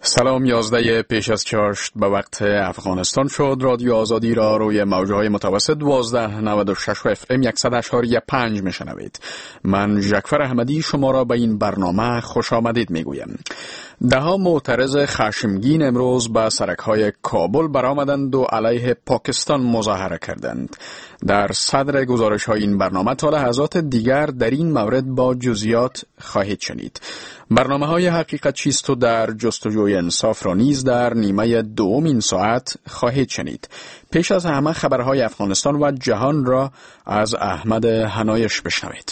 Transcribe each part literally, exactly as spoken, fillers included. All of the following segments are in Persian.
سلام، یازده پیش از چاشت به وقت افغانستان شد. رادیو آزادی را روی موجهای متوسط دوازده نود و شش و اف ام صد و اشاری پنج میشنوید. من ژکفر احمدی شما را به این برنامه خوش آمدید میگویم. ده ها معترض خشمگین امروز به سرک‌های کابل برآمدند و علیه پاکستان مظاهره کردند. در صدر گزارش‌های این برنامه تا لحظات دیگر در این مورد با جزئیات خواهید شنید. برنامه‌های حقیقت چیست و در جستجوی انصاف را نیز در نیمه دوم این ساعت خواهید شنید. پیش از همه خبرهای افغانستان و جهان را از احمد حنایش بشنوید.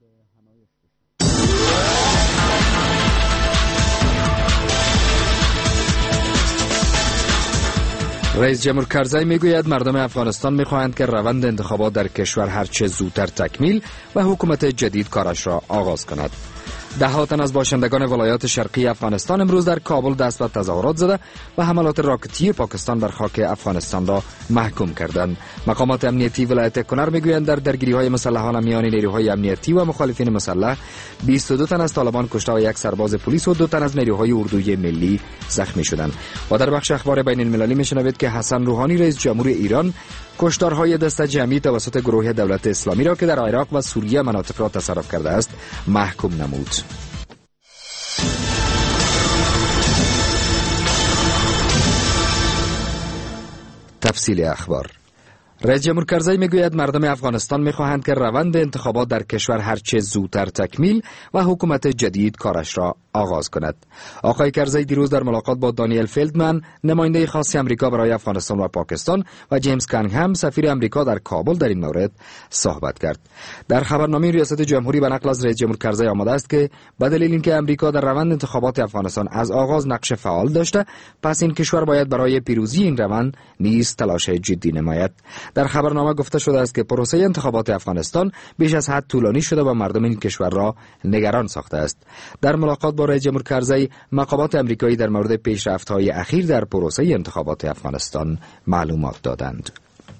رئیس جمهور کرزی میگوید مردم افغانستان میخواهند که روند انتخابات در کشور هرچه زودتر تکمیل و حکومت جدید کارش را آغاز کند. ده ها تن از باشندگان ولایات شرقی افغانستان امروز در کابل دست به تظاهرات زده و حملات راکتی پاکستان بر خاک افغانستان را محکوم کردند. مقامات امنیتی ولایت کنر میگویند در درگیری‌های مسلحانه میان نیروهای امنیتی و مخالفین مسلح بیست و دو تن از طالبان کشته و یک سرباز پلیس و دو تن از نیروهای اردوی ملی زخمی شدند. و در بخش اخبار بین المللی میشنوید که حسن روحانی رئیس جمهور ایران کشتارهای دست جمعی توسط گروه دولت اسلامی را که در عراق و سوریه مناطق را تصرف کرده است محکوم نمود. تفصیل اخبار. رئیس جمهور کرزی میگوید مردم افغانستان میخواهند که روند انتخابات در کشور هرچه زودتر تکمیل و حکومت جدید کارش را آغاز کند. آقای کرزی دیروز در ملاقات با دانیل فیلدمن نماینده خاص آمریکا برای افغانستان و پاکستان و جیمز کانینگهم سفیر آمریکا در کابل در این مورد صحبت کرد. در خبرنامه ریاست جمهوری به نقل از رئیس جمهور کرزی آمده است که به دلیل اینکه آمریکا در روند انتخابات افغانستان از آغاز نقش فعال داشته، پس این کشور باید برای پیروزی این روند نیز تلاش جدی نماید. در خبرنامه گفته شده است که پروسه انتخابات افغانستان بیش از حد طولانی شده و مردم این کشور را نگران ساخته است. در ملاقات با رئیس جمهور کرزی مقامات آمریکایی در مورد پیشرفت‌های اخیر در پروسه انتخابات افغانستان معلومات دادند.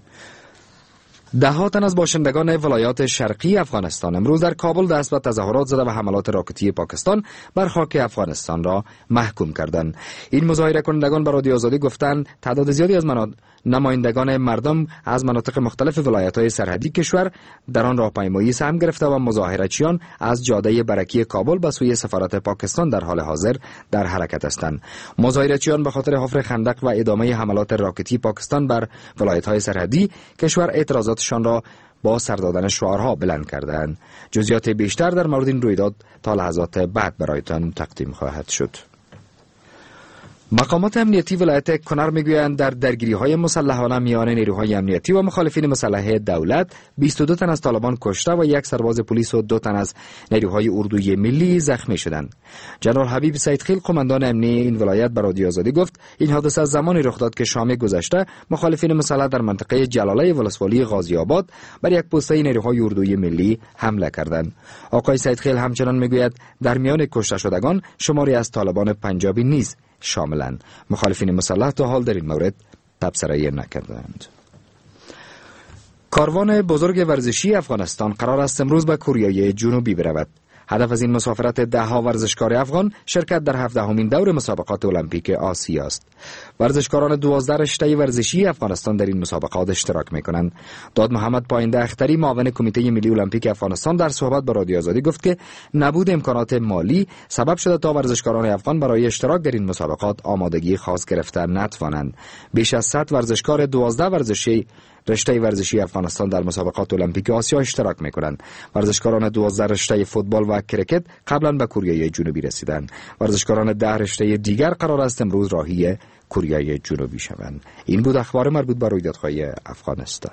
ده ها تن از باشندگان ولایات شرقی افغانستان امروز در کابل دست به تظاهرات زده و حملات راکتی پاکستان بر خاک افغانستان را محکوم کردند. این مظاهره کنندگان به رادیو آزادی گفتند تعداد زیادی از مناطق نمایندگان مردم از مناطق مختلف ولایت‌های سرحدی کشور در آن راهپیمایی سهم گرفته و مظاهرچیان از جاده برکی کابل به سوی سفارت پاکستان در حال حاضر در حرکت هستند. مظاهرچیان به خاطر حفر خندق و ادامه حملات راکتی پاکستان بر ولایت‌های سرحدی کشور اعتراضاتشان را با سر دادن شعارها بلند کردند. جزئیات بیشتر در مورد این رویداد تا لحظات بعد برایتان تقدیم خواهد شد. مقامات امنیتی ولایت کنر میگویند در درگیری‌های مسلحانه میان نیروهای امنیتی و مخالفین مسلح دولت بیست و دو تن از طالبان کشته و یک سرباز پلیس و دو تن از نیروهای اردوی ملی زخمی شدند. جنرال حبیب سیدخیل قماندان امنی این ولایت به رادیو آزادی گفت این حادثه از زمانی رخ داد که شام گذشته مخالفین مسلح در منطقه جلاله ولسوالی غازی آباد بر یک پسته نیروهای اردوی ملی حمله کردند. آقای سیدخیل همچنان میگوید در میان کشته شدگان شماری از طالبان پنجابی نیز شاملند. مخالفین مسلح تا حال در این مورد تبصره نکردند. کاروان بزرگ ورزشی افغانستان قرار است امروز به کره جنوبی برود. هدف از این مسافرت ده ها ورزشکار افغان شرکت در هفدهمین دور مسابقات المپیک آسیا است. ورزشکاران دوازده رشته ورزشی افغانستان در این مسابقات اشتراک می‌کنند. داد محمد پاینده اختری معاون کمیته ملی المپیک افغانستان در صحبت با رادیو آزادی گفت که نبود امکانات مالی سبب شده تا ورزشکاران افغان برای اشتراک در این مسابقات آمادگی خاص گرفته نتوانند. بیش از صد ورزشکار دوازده ورزشی رشته ورزشی افغانستان در مسابقات المپیک آسیا اشتراک می‌کنند. ورزشکاران دوازده رشته فوتبال و کرکت قبلا به کره جنوبی رسیدند. ورزشکاران ده رشته دیگر قرار است امروز راهی کره جنوبی شوند. این بود اخبار مربوط به رویدادهای افغانستان.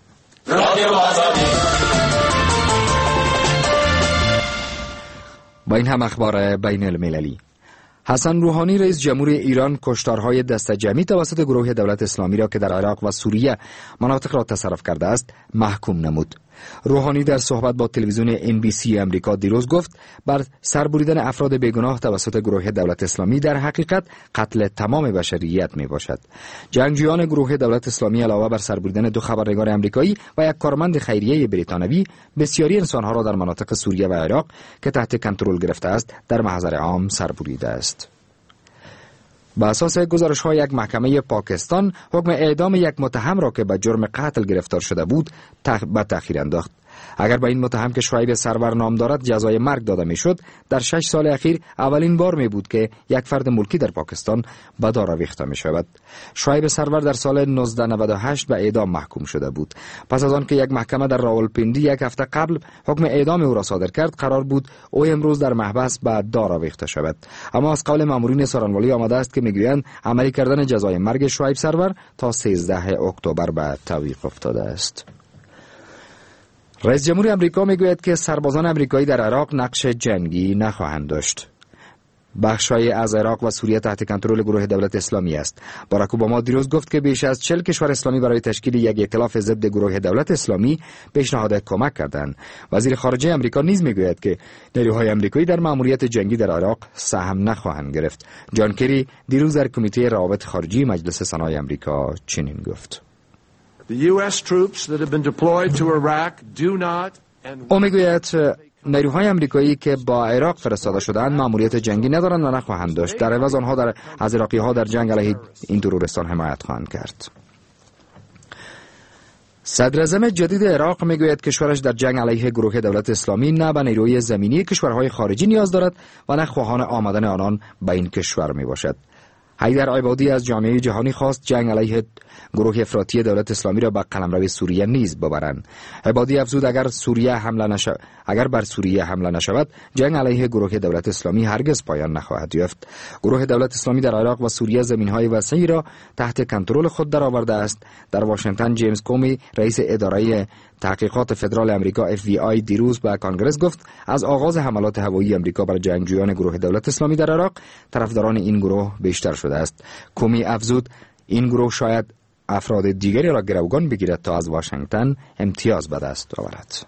با این هم اخبار بین المللی. حسن روحانی رئیس جمهور ایران کشتارهای دست جمعی توسط گروه دولت اسلامی را که در عراق و سوریه مناطق را تصرف کرده است محکوم نمود. روحانی در صحبت با تلویزیون ان بی سی آمریکا دیروز گفت بر سربریدن افراد بیگناه توسط گروه دولت اسلامی در حقیقت قتل تمام بشریت می باشد. جنگجویان گروه دولت اسلامی علاوه بر سربریدن دو خبرنگار آمریکایی و یک کارمند خیریه بریتانوی بسیاری انسانها را در مناطق سوریه و عراق که تحت کنترل گرفته است در محضر عام سربریده است. به اساس گزارش‌های یک محکمه پاکستان، حکم اعدام یک متهم را که به جرم قتل گرفتار شده بود تخ... به تأخیر انداخت. اگر به این متهم که شعیب سرور نام دارد جزای مرگ داده میشد، در شش سال اخیر اولین بار می بود که یک فرد ملکی در پاکستان به دار آویخته می شود. شعیب سرور در سال نوزده نود و هشت به اعدام محکوم شده بود. پس از آن که یک محکمه در راولپیندی یک هفته قبل حکم اعدام او را صادر کرد، قرار بود او امروز در محبس به دار آویخته شود. اما از قول مامورین سارنوالی آمده است که میگویند عملی کردن جزای مرگ شعیب سرور تا سیزده اکتبر به تعویق افتاده است. رئیس جمهور امریکا میگوید که سربازان امریکایی در عراق نقش جنگی نخواهند داشت. بخش‌های از عراق و سوریه تحت کنترل گروه دولت اسلامی است. باراک اوباما دیروز گفت که بیش از چهل کشور اسلامی برای تشکیل یک ائتلاف ضد گروه دولت اسلامی پیشنهاد کمک کردند. وزیر خارجه امریکا نیز میگوید که نیروهای امریکایی در مأموریت جنگی در عراق سهم نخواهند گرفت. جان کری دیروز در کمیته روابط خارجی مجلس سنای امریکا چنین گفت. او میگوید نیروهای امریکایی که با عراق فرستاده شدند مأموریت جنگی ندارند و نخواهند داشت. در عوض آنها در از عراقی‌ها در جنگ علیه این ترورستان حمایت خواهند کرد. صدر اعظم جدید عراق میگوید کشورش در جنگ علیه گروه دولت اسلامی نه به نیروی زمینی کشورهای خارجی نیاز دارد و نه خواهان آمدن آنان به این کشور میباشد. حیدر عبادی از جامعه جهانی خواست جنگ علیه گروه افراطی دولت اسلامی را به قلمرو سوریه نیز ببرند. عبادی افزود اگر سوریه حمله نش... اگر بر سوریه حمله نشود، جنگ علیه گروه دولت اسلامی هرگز پایان نخواهد یافت. گروه دولت اسلامی در عراق و سوریه زمین‌های وسیعی را تحت کنترل خود درآورده است. در واشنگتن جیمز کومی رئیس اداره تحقیقات فدرال امریکا اف بی آی دیروز به کانگرس گفت از آغاز حملات هوایی امریکا بر جنگجویان گروه دولت اسلامی در عراق، طرفداران این گروه بیشتر شده است. کومی افزود این گروه شاید افراد دیگری را گروگان بگیرد تا از واشنگتن امتیاز به دست آورد.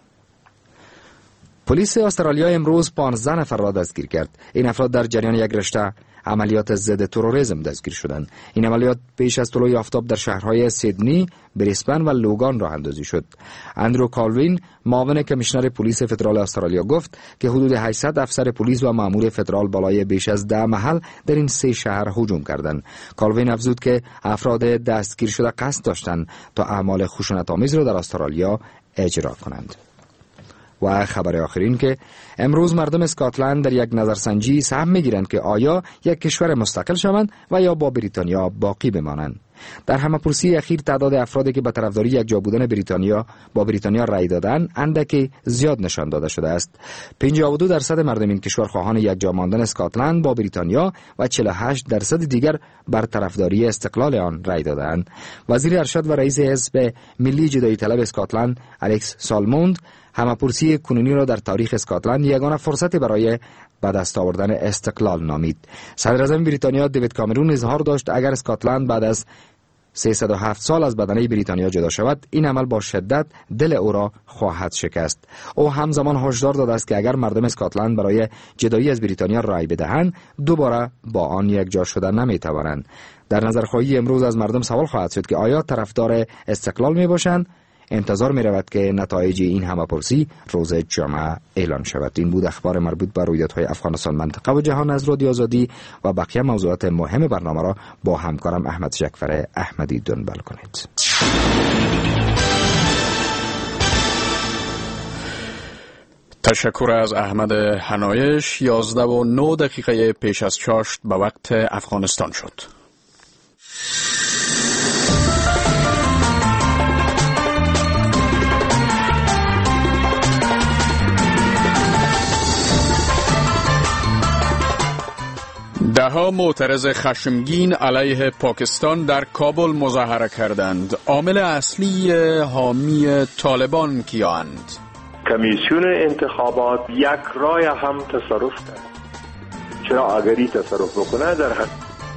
پلیس استرالیا امروز پانزده نفر را دستگیر کرد. این افراد در جریان یک رشته عملیات ضد تروریسم دستگیر شدند. این عملیات پیش از طلوع آفتاب در شهرهای سیدنی، بریسبن و لوگان راه اندازی شد. اندرو کالوین، معاون کمیشنر پلیس فدرال استرالیا گفت که حدود هشتصد افسر پلیس و مأمور فدرال بالای بیش از ده محل در این سه شهر هجوم کردند. کالوین افزود که افراد دستگیر شده قصد داشتند تا اعمال خشونت‌آمیز را در استرالیا اجرا کنند. و خبر آخرین که امروز مردم اسکاتلند در یک نظرسنجی سهم میگیرند که آیا یک کشور مستقل شوند و یا با بریتانیا باقی بمانند. در همه‌پرسی اخیر تعداد افرادی که به طرفداری یک جا بودن بریتانیا با بریتانیا رأی دادند اندکی زیاد نشان داده شده است. پنجاه و دو درصد مردم این کشور خواهان یک جا ماندن اسکاتلند با بریتانیا و چهل و هشت درصد دیگر بر طرفداری استقلال آن رأی دادند. وزیر ارشد و رئیس حزب ملی جدایی طلب اسکاتلند الکس سالموند همه‌پرسی کنونی را در تاریخ اسکاتلند یگانه فرصتی برای به دست آوردن استقلال نامید. صدر اعظم بریتانیا دیوید کامرون اظهار داشت اگر اسکاتلند بعد از سیصد و هفت سال از بدنه بریتانیا جدا شود، این عمل با شدت دل او را خواهد شکست. او همزمان هشدار داده است که اگر مردم اسکاتلند برای جدایی از بریتانیا رأی بدهند، دوباره با آن یک جا شدن نمی‌توانند. در نظرخواهی امروز از مردم سوال خواهد شد که آیا طرفدار استقلال میباشند؟ انتظار می رود که نتایج این همه‌پرسی روز جمعه اعلان شود. این بود اخبار مربوط به رویدادهای افغانستان، منطقه و جهان از رادیو آزادی و بقیه موضوعات مهم برنامه را با همکارم احمد جعفر احمدی دنبال کنید. تشکر از احمد حنایش. یازده و نه دقیقه پیش از چاشت به وقت افغانستان شد. ده‌ها معترض خشمگین علیه پاکستان در کابل مظاهره کردند. عامل اصلی حامی طالبان کیاند؟ کمیسیون انتخابات یک رای هم تصرف کرد. چرا اگری تصرف بکنه در حد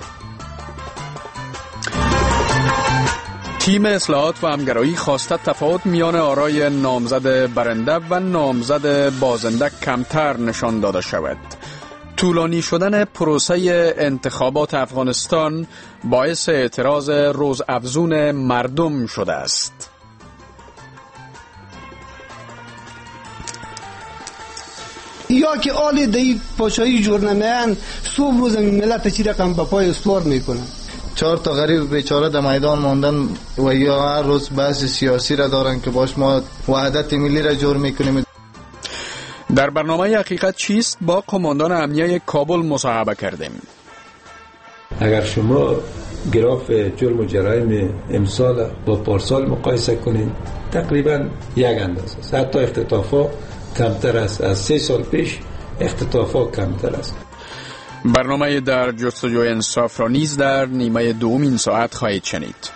تیم اصلاحات و همگرایی خواسته تفاوت میان آرای نامزد برنده و نامزد بازنده کمتر نشان داده شود. طولانی شدن پروسه انتخابات افغانستان باعث اعتراض روزافزون مردم شده است. یا که آل دی پاشایی جور نمیان صبح روز ملت چی رقم به پای استوار میکنن. چهار تا غریب بیچاره در میدان ماندن و یا هر روز بحث سیاسی را دارن که باش ما وحدت ملی را جور میکنیم. در برنامه حقیقت چیست با قماندان امنیه کابل مصاحبه کردیم. اگر شما گراف جرم و جرایم امسال با پارسال مقایسه کنید تقریبا یک اندازه است. حتی اختطافا کمتر است، از سه سال پیش اختطافا کمتر است. برنامه در جستجوی انصاف را نیز در نیمه دوم این ساعت خواهید شنید.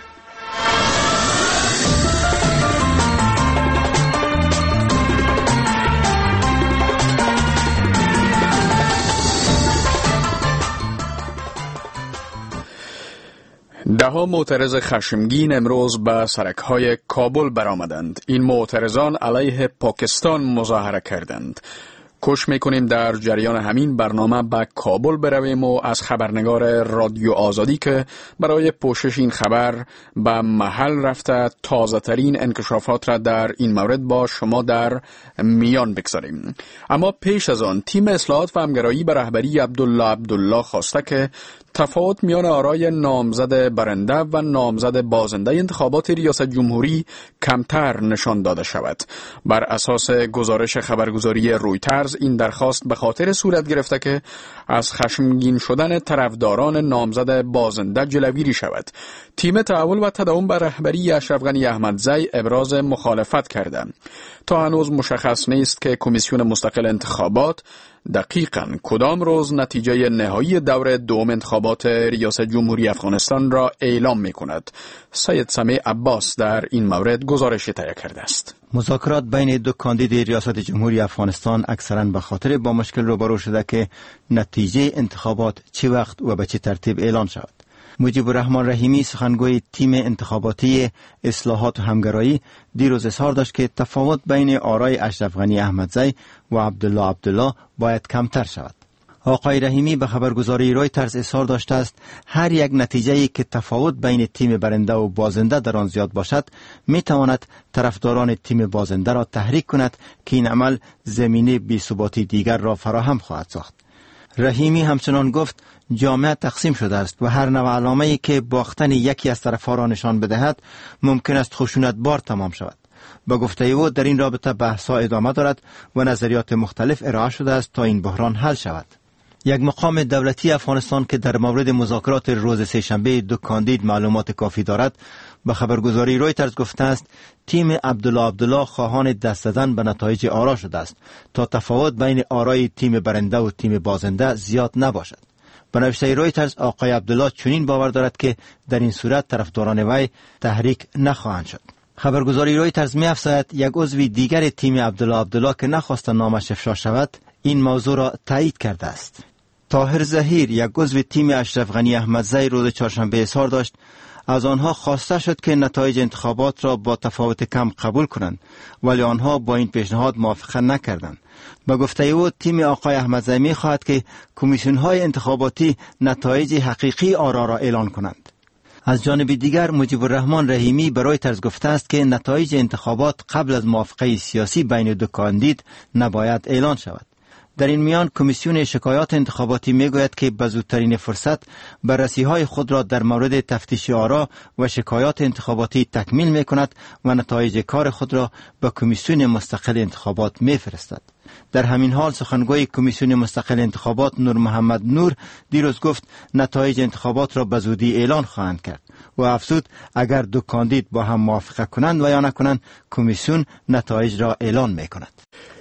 ده ها معترض خشمگین امروز به سرک‌های کابل برآمدند. این معترضان علیه پاکستان مظاهره کردند. کوشش میکنیم در جریان همین برنامه به کابل برویم و از خبرنگار رادیو آزادی که برای پوشش این خبر به محل رفته تازه ترین انکشافات را در این مورد با شما در میان بگذاریم. اما پیش از آن تیم اصلاحات و همگرایی به رهبری عبدالله عبدالله خواسته که تفاوت میان آرای نامزد برنده و نامزد بازنده انتخابات ریاست جمهوری کمتر نشان داده شود. بر اساس گزارش خبرگزاری رویترز این درخواست به خاطر صورت گرفته که از خشمگین شدن طرفداران نامزد بازنده جلوگیری شود. تیم تحول و تداوم به رهبری اشرف غنی احمدزی ابراز مخالفت کرده. تا هنوز مشخص نیست که کمیسیون مستقل انتخابات دقیقاً کدام روز نتیجه نهایی دور دوم انتخابات ریاست جمهوری افغانستان را اعلام می کند. سید سمیع عباس در این مورد گزارش تهیه کرده است. مذاکرات بین دو کاندید ریاست جمهوری افغانستان اکثراً به خاطر با مشکل روبرو شده که نتیجه انتخابات چه وقت و به چه ترتیب اعلان شود. مجیب الرحمن رحیمی سخنگوی تیم انتخاباتی اصلاحات و همگرایی دیروز اظهار داشت که تفاوت بین آرای اشرف غنی احمدزی و عبدالله عبدالله باید کمتر شود. آقای رحیمی به خبرگزاری رویترز اظهار داشته است هر یک نتیجه‌ای که تفاوت بین تیم برنده و بازنده در آن زیاد باشد می تواند طرفداران تیم بازنده را تحریک کند که این عمل زمینه بی‌ثباتی دیگر را فراهم خواهد ساخت. رحیمی همچنان گفت جامعه تقسیم شده است و هر نوع علامه‌ای که باختن یکی از طرف‌ها را نشان بدهد ممکن است خشونت بار تمام شود. با گفته او در این رابطه بحث‌ها ادامه دارد و نظریات مختلف ارائه شده است تا این بحران حل شود. یک مقام دولتی افغانستان که در مورد مذاکرات روز سه‌شنبه دو کاندید معلومات کافی دارد به خبرگزاری رویترز گفته است تیم عبدالله عبدالله خواهان دست زدن به نتایج آرا شده است تا تفاوت بین آرای تیم برنده و تیم بازنده زیاد نباشد. به نوشته رویترز آقای عبدالله چنین باور دارد که در این صورت طرفداران وی تحریک نخواهند شد. خبرگزاری رویترز می‌افزاید یک عضو دیگر تیم عبدالله عبدالله که نخواست نامش افشا شود این موضوع را تایید کرده است. طاهر ظهیر یک عضو تیم اشرف غنی احمدزی روز چهارشنبه اظهار داشت از آنها خواسته شد که نتایج انتخابات را با تفاوت کم قبول کنند ولی آنها با این پیشنهاد موافقت نکردند. به گفته او تیم آقای احمدزی می خواهد که کمیسیون های انتخاباتی نتایج حقیقی آرا را اعلان کنند. از جانب دیگر مجیب الرحمن رحیمی برای طرز گفته است که نتایج انتخابات قبل از موافقه سیاسی بین دو کاندید نباید اعلان شود. در این میان کمیسیون شکایات انتخاباتی میگوید که به زودترین فرصت بررسی‌های خود را در مورد تفتیش آرا و شکایات انتخاباتی تکمیل می‌کند و نتایج کار خود را به کمیسیون مستقل انتخابات می‌فرستد. در همین حال سخنگوی کمیسیون مستقل انتخابات نور محمد نور دیروز گفت نتایج انتخابات را به زودی اعلان خواهند کرد و افزود اگر دو کاندید با هم موافقه کنند و یا نکنند کمیسیون نتایج را اعلان می‌کند.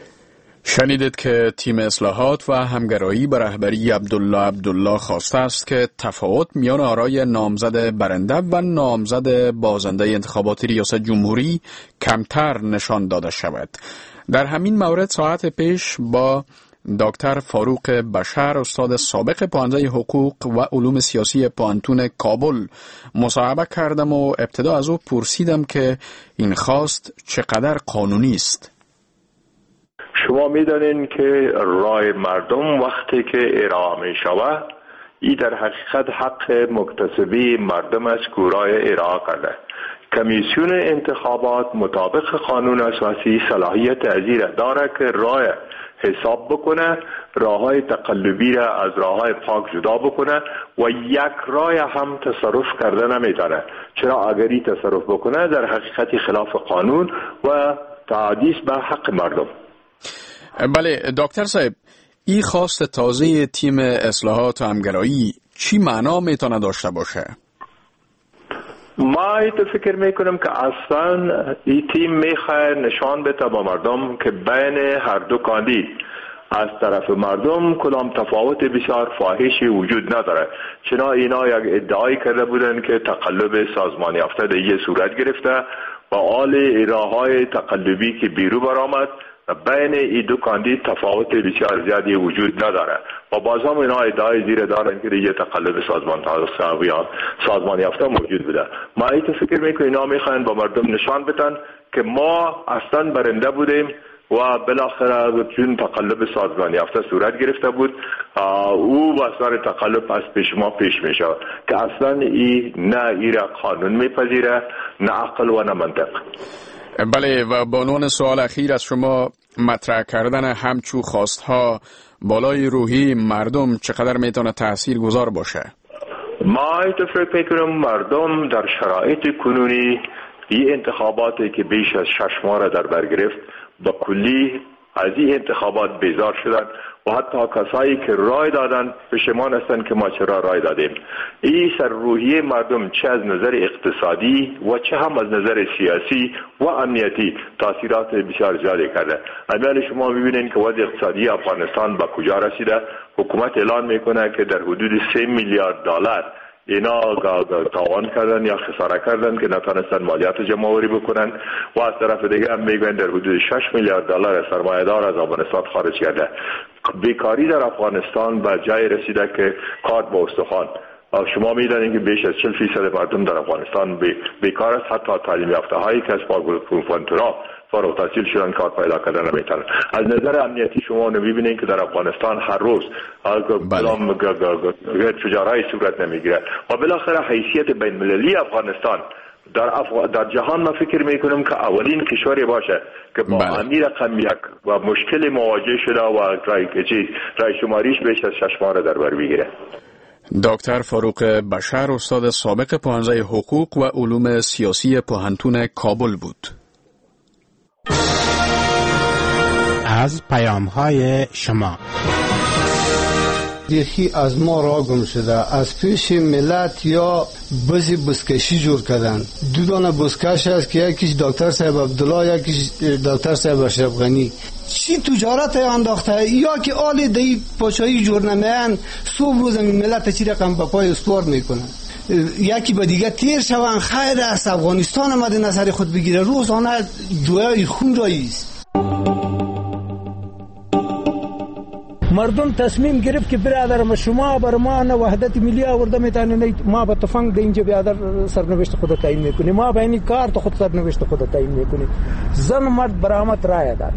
شنیدید که تیم اصلاحات و همگرایی به رهبری عبدالله عبدالله خواسته است که تفاوت میان آرای نامزد برنده و نامزد بازنده انتخابات ریاست جمهوری کمتر نشان داده شود. در همین مورد ساعت پیش با دکتر فاروق بشر استاد سابق پانزه حقوق و علوم سیاسی پانتون کابل مصاحبه کردم و ابتدا از او پرسیدم که این خواست چقدر قانونی است. شما میدانین که رای مردم وقتی که ارائه می شود ای در حقیقت حق مکتسبی مردم است که رای ارائه کرده. کمیسیون انتخابات مطابق قانون اساسی صلاحیت ازیر داره که رای حساب بکنه، راههای تقلبی را از راههای پاک جدا بکنه و یک راه هم تصرف کرده نمیتونه. چرا اگری تصرف بکنه در حقیقت خلاف قانون و تعدی به حق مردم. بله دکتر صاحب، این خواست تازه تیم اصلاحات و همگرایی چی معنا میتونه داشته باشه؟ ما ایتو فکر میکنم که اصلا این تیم میخواه نشان بده با مردم که بین هر دو کاندید از طرف مردم کلام تفاوت بسیار فاحشی وجود نداره. چنا اینا یک ادعای کرده بودن که تقلب سازمان یافته دیگه صورت گرفته و آل راههای تقلبی که بیرو برآمد بین این دو کاندید تفاوت بسیار زیادی وجود نداره و باز هم اینا ادعای زیر دارن که دیگه تقلب سازمان سازمان یافته موجود بوده. ما ایتو فکر میکنیم اینا میخواین با مردم نشان بدن که ما اصلا برنده بودیم و بالاخره چون تقلب سازمان یافته صورت گرفته بود او با اثر تقلب از پیش ما پیش میشه که اصلا ای نه ایرا قانون میپذیره، نه عقل و نه منطق. بله، و با عنوان سوال اخیر از شما، مطرح کردن همچو خواستها بالای روحی مردم چقدر میتونه تأثیر گذار باشه؟ ما اتفاق میکنم مردم در شرایط کنونی این انتخاباتی که بیش از شش ماه در بر گرفت با کلی از این انتخابات بیزار شدن و حتی کسایی که رای دادن پشیمان هستند که ما چرا رای دادیم. این سر روحیه مردم چه از نظر اقتصادی و چه هم از نظر سیاسی و امنیتی تاثیرات بسیار زیادی کرده. امیال شما ببینید که وضع اقتصادی افغانستان با کجا رسیده. حکومت اعلان میکنه که در حدود سه میلیارد دلار اینا تاوان کردن یا خساره کردن که نتونستن مالیات جمع آوری بکنن و از طرف دیگه هم میگن در حدود شش میلیارد دلار سرمایه‌دار از افغانستان خارج کرده. بیکاری در افغانستان به جای رسیده که کارد با استخوان. شما میدونید که بیش از چهل فیصد مردم در افغانستان بیکار است. حتی تعلیم یافته هایی که از پاگونفانتورا فارغ التحصیل شدن کار پیدا کردن نمیتونن. از نظر امنیتی شما نمیبینید که در افغانستان هر روز بلام تجارای صورت نمیگیره و بالاخره حیثیت بین المللی افغانستان در افغ... در جهان ما فکر میکنم که اولین کشوری باشه که با بله. امیر رقم یک و مشکل مواجه شده و رای کشی رای شماریش بیش از شش ماه در بر بگیره. دکتر فاروق بشر، استاد سابق پوهنځی حقوق و علوم سیاسی پوهنتون کابل بود. از پیام‌های شما یکی از ما را گم شده، از پیش ملت یا بزی بسکشی جور کردن. دو دانه بسکش هست که یکیش دکتر صاحب عبدالله، یکیش دکتر صاحب اشرف غنی. چی تجارت انداخته یا که آل دی پاچایی جور نمیان صبح روز ملت چی رقم با پای استوار میکنن. یکی با دیگه تیر شون. خیر است افغانستان آمده نظر خود بگیره، روزانه جویای خون راییست. مردم تصمیم گرفت که برادر شما بر ما نه وحدت ملی آورده میتونه، ما به تفنگ ده اینجا برادر سرنوشت خود تعیین میکنیم، ما به این کار تو خود سرنوشت خود تعیین میکنیم. زن و مرد برآمد رای داد.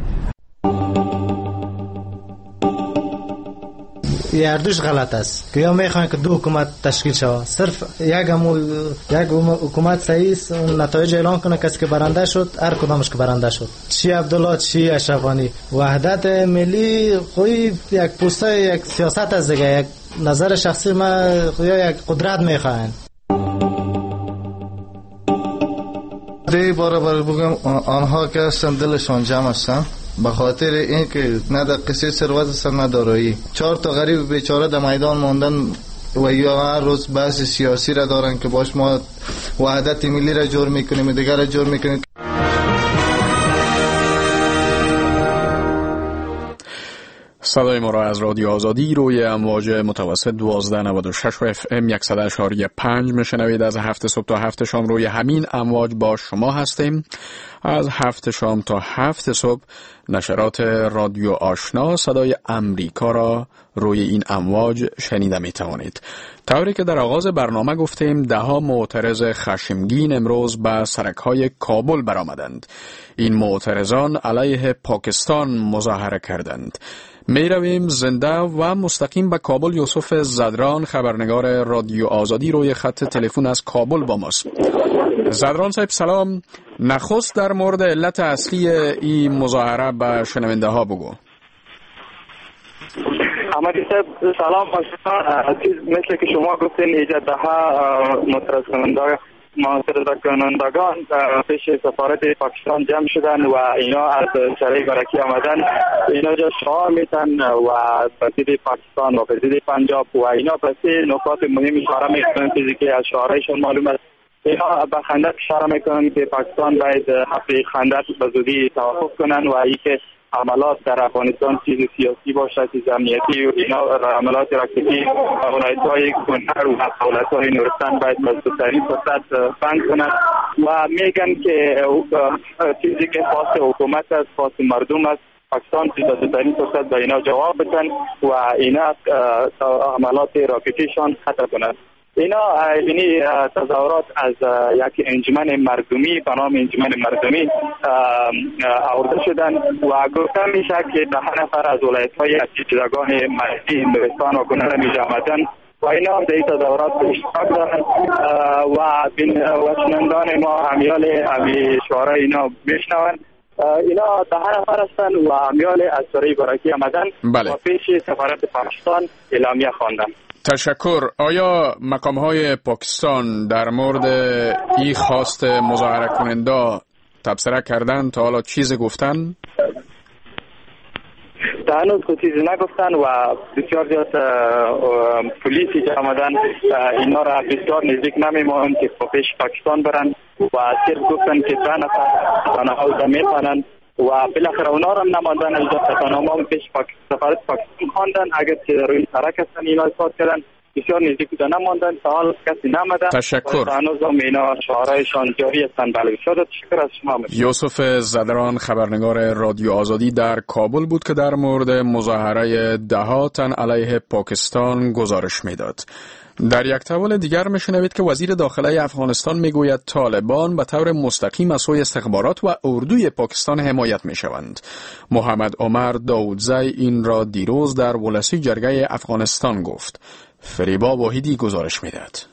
یه اردوش غلط است که یا میخوان که دو حکومت تشکیل شود. صرف یک هم یک حکومت صحیح است، نتایج اعلان کنه کسی که برنده شد، هر کدامش که برنده شد، چی عبدالله چی اشرف غنی. وحدت ملی خوی یک پوسته یک سیاست از دیگه، یک نظر شخصی ما یا یک قدرت میخوان. دی بار بار بگم آنها که هستن دلشان جمع هستن به خاطر این که نه در قصه ثروت هستن نه دارایی. چهار تا غریب بیچاره در میدان ماندن و یا هر روز بحث سیاسی را دارن که باش ما وحدت ملی را جور میکنیم دیگر را جور میکنیم. صدای ما را از رادیو آزادی روی امواج متوسط دوازده نود و شش و اف ام صد اشاری پنج میشنوید. از هفت صبح تا هفت شام روی همین امواج با شما هستیم. از هفت شام تا هفت صبح نشرات رادیو آشنا صدای امریکا را روی این امواج شنیده می توانید. طوری که در آغاز برنامه گفتیم دهها معترض خشمگین امروز به سرک‌های کابل برآمدند. این معترضان علیه پاکستان مظاهره کردند. می رویم زنده و مستقیم به کابل. یوسف زدران خبرنگار رادیو آزادی روی خط تلفن از کابل با ماست. زدران صاحب سلام. نخست در مورد علت اصلی این مظاهره به شنونده ها بگو. احمدی صاحب سلام مثل که شما گفتین ایجاد ها مترس کننده معاصر کنندگان پیش سفارت پاکستان جمع شدن و اینا از شرعی برکی آمدن. اینا جا شعار میتن و بسید پاکستان و بسید پنجاب و اینا بسید نکات مهم اشاره میکنن چیزی که از شعارشون معلوم است. اینا به خندق اشاره میکنن که پاکستان باید حفظ خندق به زودی توقف کنن و ای که عملات در افغانستان چیز سیاسی باشه، چیز امنیتی و اینا عملات راکتی ولایت‌های کنر و دولت‌های نورستان باید بزرگترین فرصت بند کنند و میگن که چیزی که خواست حکومت است، خواست مردم است، پاکستان بزرگترین فرصت به اینا جواب بدن و اینا عملات راکتیشان خطر کنند. اینا یعنی تظاهرات از یک انجمن مردمی به نام انجمن مردمی آورده شدن و گفته میشه که ده نفر از ولایت‌های جداگان مرزی نورستان و کنر میجا آمدن و اینا هم در این تظاهرات اشتراک دارند و وطنندان ما همیال همی شعار اینا میشنوند. اینا ده نفر هستند و همیال از سرای برکی آمدن بله. و پیش سفارت پاکستان اعلامیه خواندن. تشکر. آیا مقام‌های پاکستان در مورد این خواست مظاهره کننده تبصره کردن؟ تا حالا چیز گفتن؟ تا هنوز خود چیزی نگفتن و بسیار زیاد پولیسی که آمدن اینا را بسیار نزدیک نمیمانند که پیش پاکستان برن و صرف گفتن که ده نفر تنها میتونن و بالاخره اونا را هم نماندن از تنها پیش سفارت پاکستان خواندن. اگر که روی سرک هستن اینا اثبات کردن بسیار نزدیک بوده نماندن، تا حال کسی نمده. تشکر. و هنوز هم اینا شعارهایشان جاری هستن. بله بسیار تشکر از شما. یوسف زدران خبرنگار رادیو آزادی در کابل بود که در مورد مظاهره ده ها تن علیه پاکستان گزارش میداد. در یک تحول دیگر میشنوید که وزیر داخله افغانستان میگوید طالبان به طور مستقیم از سوی استخبارات و اردوی پاکستان حمایت میشوند. محمد عمر داودزی این را دیروز در ولسی جرگه افغانستان گفت. فریبا واحدی گزارش میداد.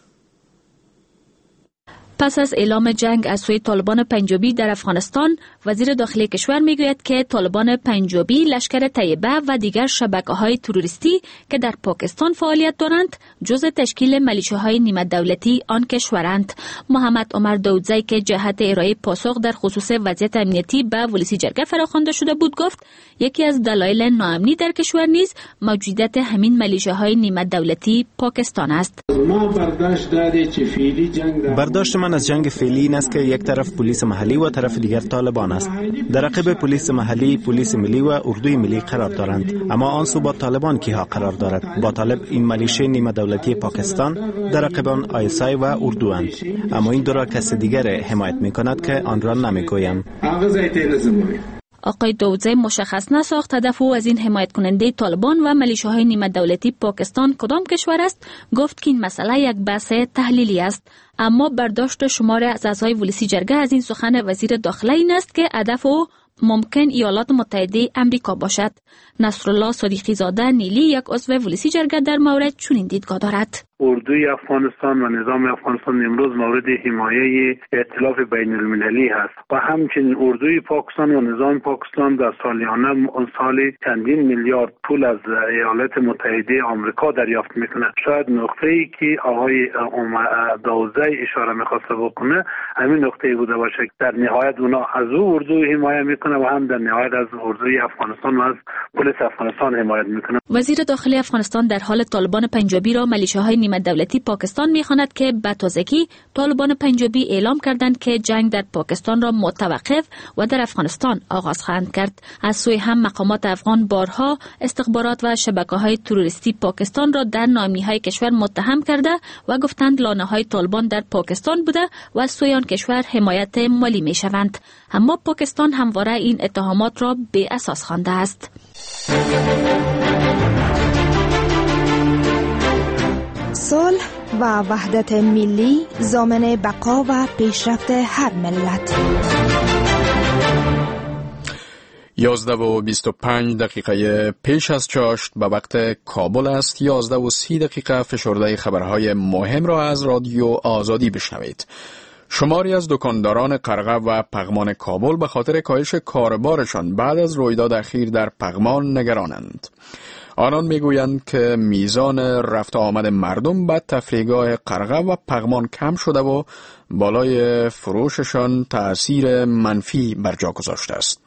پس از اعلام جنگ از سوی طالبان پنجابی در افغانستان، وزیر داخلی کشور میگوید که طالبان پنجابی، لشکر طیبه و دیگر شبکه‌های تروریستی که در پاکستان فعالیت دارند، جزء تشکیل ملیشه‌های نیمه دولتی آن کشورند. محمد عمر داودزی که جهت ارائه پاسخ در خصوص وضعیت امنیتی به ولسی جرگه فراخوانده شده بود گفت یکی از دلایل ناامنی در کشور نیز موجودیت همین ملیشه‌های نیمه دولتی پاکستان است. ما برداشت دادی که فعلی جنگ برداشت من از جنگ فعلی این است که یک طرف پلیس محلی و طرف دیگر طالبان است. در رقیب پلیس محلی پلیس ملی و اردوی ملی قرار دارند، اما آن سو با طالبان کیها قرار دارد. با طالب این ملیشه نیمه دولتی پاکستان، در رقیب آن آیسای و اردو اند، اما این دو را کس دیگر حمایت می کند که آن را نمی گویم. آقای داودزی مشخص نساخت هدف او از این حمایت کننده طالبان و ملیشه‌های نیمه دولتی پاکستان کدام کشور است. گفت که این مسئله یک بحث تحلیلی است، اما برداشت شمار از اعضای ولسی جرگه از این سخن وزیر داخله این است که هدف او ممکن ایالات متحده امریکا باشد. نصرالله صدیقی زاده نیلی یک عضو ولسی جرگه در مورد چنین دیدگاه دارد. اردوی افغانستان و نظام افغانستان امروز مورد حمایه ائتلاف بین المللی هست و همچنین اردوی پاکستان و نظام پاکستان در سالیانه سالی چندین میلیارد پول از ایالات متحده آمریکا دریافت میکنه. شاید نقطه ای که آقای داودزی اشاره میخواسته بکنه همین نقطه ای بوده باشه. در نهایت اونا از او اردو حمایت میکنه و هم در نهایت از اردوی افغانستان و از پلیس افغانستان حمایت میکنه. وزیر داخلی افغانستان در حال طالبان پنجابی را ملیشه‌های نیمه دولتی پاکستان می‌خواند که به تازگی طالبان پنجابی اعلام کردند که جنگ در پاکستان را متوقف و در افغانستان آغاز خواهند کرد. از سوی هم مقامات افغان بارها استخبارات و شبکه‌های تروریستی پاکستان را در ناامنی‌های کشور متهم کرده و گفتند لانه‌های طالبان در پاکستان بوده و از سوی آن کشور حمایت مالی می‌شوند. اما پاکستان همواره این اتهامات را بی اساس خوانده است. صلح و وحدت ملی ضامن بقا و پیشرفت هر ملت. یازده و بیست و پنج دقیقه پیش از چاشت به وقت کابل است. یازده و سی دقیقه فشرده خبرهای مهم را از رادیو آزادی بشنوید. شماری از دکانداران قرغه و پغمان کابل به خاطر کاهش کاربارشان بعد از رویداد اخیر در پغمان نگرانند. آنان میگویند که میزان رفت آمد مردم به تفریحگاه قرغه و پغمان کم شده و بالای فروششان تأثیر منفی بر جا گذاشته است.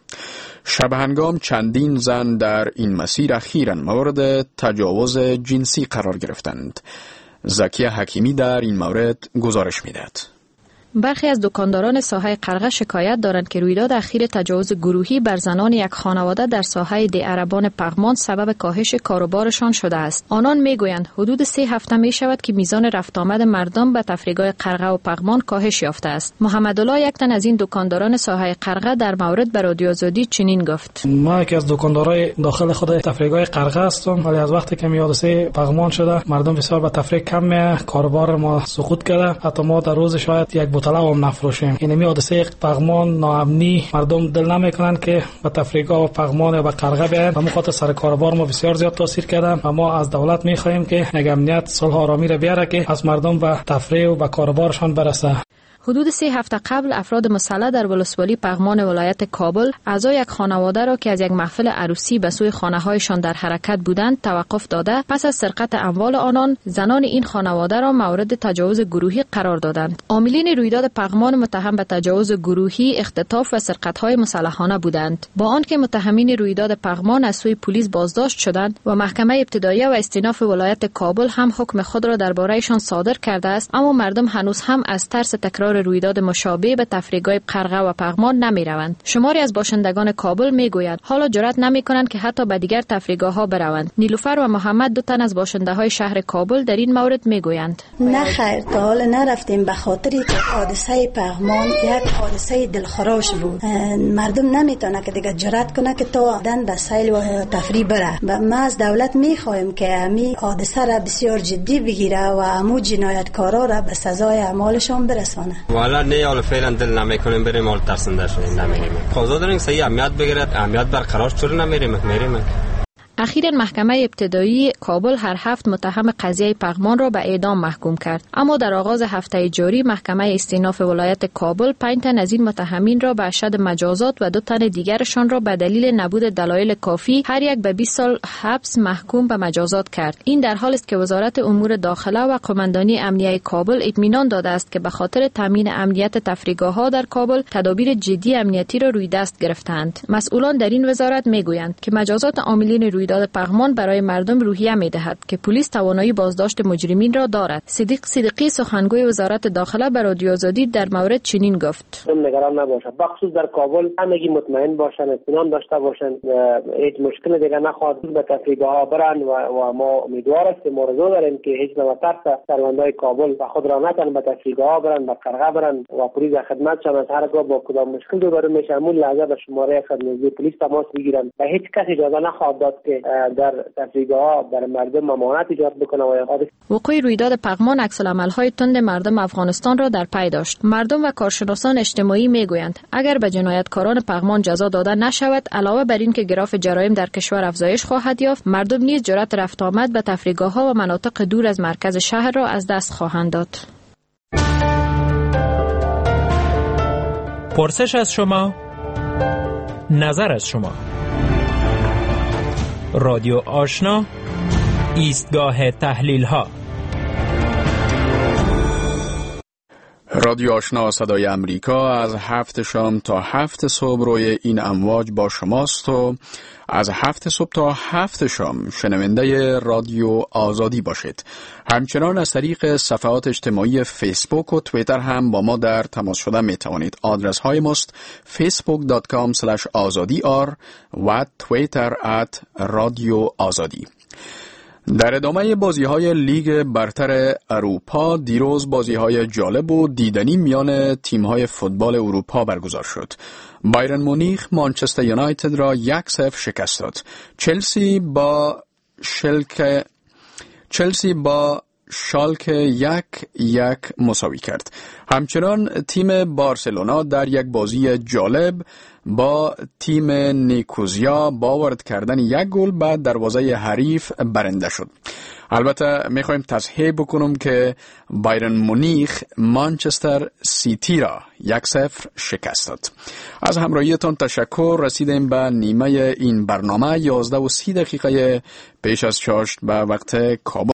شب هنگام چندین زن در این مسیر اخیراً مورد تجاوز جنسی قرار گرفتند. زکیه حکیمی در این مورد گزارش می‌دهد. برخی از دکانداران ساحه قرغه شکایت دارند که رویداد اخیر تجاوز گروهی بر زنان یک خانواده در ساحه دی عربان پغمان سبب کاهش کاروبارشان شده است. آنان میگویند حدود سه هفته می شود که میزان رفت آمد مردم به تفریحگاه قرغه و پغمان کاهش یافته است. محمدالله یک تن از این دکانداران ساحه قرغه در مورد به رادیو آزادی چنین گفت: ما یکی از دکاندارای داخل خود تفریحگاه قرغه هستم، ولی از وقتی که حادثه پغمان شده مردم بسیار به تفریح کم می، کاروبار ما سقوط کرده. حتی ما در روز شاید یک بوتل هم نفروشیم. این می حادثه پغمان ناامنی مردم دل نمیکنن که به تفریحگاه و پغمان یا به قرغه بیاین و مخاطر سر کاروبار ما بسیار زیاد تاثیر کرده و ما از دولت میخواهیم که امنیت صلح و آرامی را بیاره که از مردم به تفریح و به کاروبارشان برسه. حدود سه هفته قبل افراد مسلح در ولسوالی پغمان ولایت کابل اعضای یک خانواده را که از یک محفل عروسی به سوی خانه‌هایشان در حرکت بودند توقف داده پس از سرقت اموال آنان زنان این خانواده را مورد تجاوز گروهی قرار دادند. عاملین رویداد پغمان متهم به تجاوز گروهی، اختطاف و سرقت‌های مسلحانه بودند. با آنکه متهمین رویداد پغمان از سوی پلیس بازداشت شدند و محکمه ابتداییه و استیناف ولایت کابل هم حکم خود را درباره‌شان صادر کرده است، اما مردم هنوز هم از ترس تکرار رویداد مشابه به تفریحگاه قرغه و پغمان نمی روند. شماری از باشندگان کابل می گویند حالا جرأت نمی کنند که حتی به دیگر تفریحگاه ها بروند. نیلوفر و محمد دو تن از باشنده های شهر کابل در این مورد می گویند: نه خیر، تا حالا نرفتیم به خاطری که حادثه پغمان یک حادثه دلخراش بود. مردم نمیتونه که دیگه جرأت کنه که تا دن به سیل و تفریح بره. و ما از دولت می خواهیم که امی حادثه را بسیار جدی بگیره و امو جنایتکارا را به سزای اعمالشان برسانه. والا نه حالا فعلا دل نمیکنیم بریم، حالا ترسنده شدیم نمیریم. خواسته داریم صحیح امنیت بگیرد، امنیت برقرار چطور نمیریم میریم. اخیراً محکمه ابتدایی کابل هر هفت متهم قضیه پغمان را به اعدام محکوم کرد، اما در آغاز هفته جاری محکمه استیناف ولایت کابل پنج تن از این متهمین را به اشد مجازات و دو تن دیگرشان را به دلیل نبود دلایل کافی هر یک به بیست سال حبس محکوم به مجازات کرد. این در حالی است که وزارت امور داخله و قماندانی امنیه کابل اطمینان داده است که به خاطر تامین امنیت تفریحگاه‌ها در کابل تدابیر جدی امنیتی را روی دست گرفتند. مسئولان در این وزارت میگویند که مجازات عاملین رویداد پغمان برای مردم روحیه می‌دهد که پلیس توانایی بازداشت مجرمین را دارد. صدیق صدیقی سخنگوی وزارت داخله به رادیو آزادی در مورد چنین گفت: نگران نباشند، بخصوص در کابل همگی مطمئن باشند، اطمینان داشته باشند، هیچ مشکل دیگه نخواهد به تفریحگاه‌ها برند و, و ما امیدوار هستیم و رضا داریم که هیچ نوع ترس شهروندان کابل و خود را نتن به تفریحگاه‌ها برند، به قرغه برند و پلیس خدمتشان از هر گاه با کدام مشکل روبرو میشه همون لحظه به شماره خدمتی پلیس تماس میگیرند و هیچ کس اجازه نخواهد داد که در تفریحگاه‌ها بر مردم ممانعت ایجاد بکنه. و وقوع رویداد پغمان عکس‌العمل‌های تند مردم افغانستان را در پی داشت. مردم و کارشناسان اجتماعی میگویند اگر به جنایتکاران پغمان جزا داده نشود، علاوه بر این که گراف جرایم در کشور افزایش خواهد یافت، مردم نیز جرأت رفت آمد به تفریحگاه‌ها و مناطق دور از مرکز شهر را از دست خواهند داد. پرسش از شما، نظر از شما. رادیو آشنا، ایستگاه تحلیل ها. رادیو آشنا صدای امریکا از هفت شام تا هفت صبح روی این امواج با شماست و از هفت صبح تا هفت شام شنونده رادیو آزادی باشید. همچنان از طریق صفحات اجتماعی فیسبوک و توییتر هم با ما در تماس شدن می توانید. آدرس های ماست فیسبوک دات کام اسلش آزادی آر و توییتر ات رادیو آزادی. در ادامه بازی‌های لیگ برتر اروپا دیروز بازی‌های جالب و دیدنی میان تیم‌های فوتبال اروپا برگزار شد. بایرن مونیخ مانچستر یونایتد را یک صفر شکست داد. چلسی با شلکه چلسی با شالکه یک یک مساوی کرد. همچنان تیم بارسلونا در یک بازی جالب با تیم نیکوزیا با وارد کردن یک گل به دروازه حریف برنده شد. البته میخوایم تصحیح بکنم که بایرن مونیخ مانچستر سیتی را یک صفر شکست داد. از همراهیتان تشکر. رسیدیم به نیمه این برنامه. یازده و سی دقیقه پیش از چاشت به وقت کابل.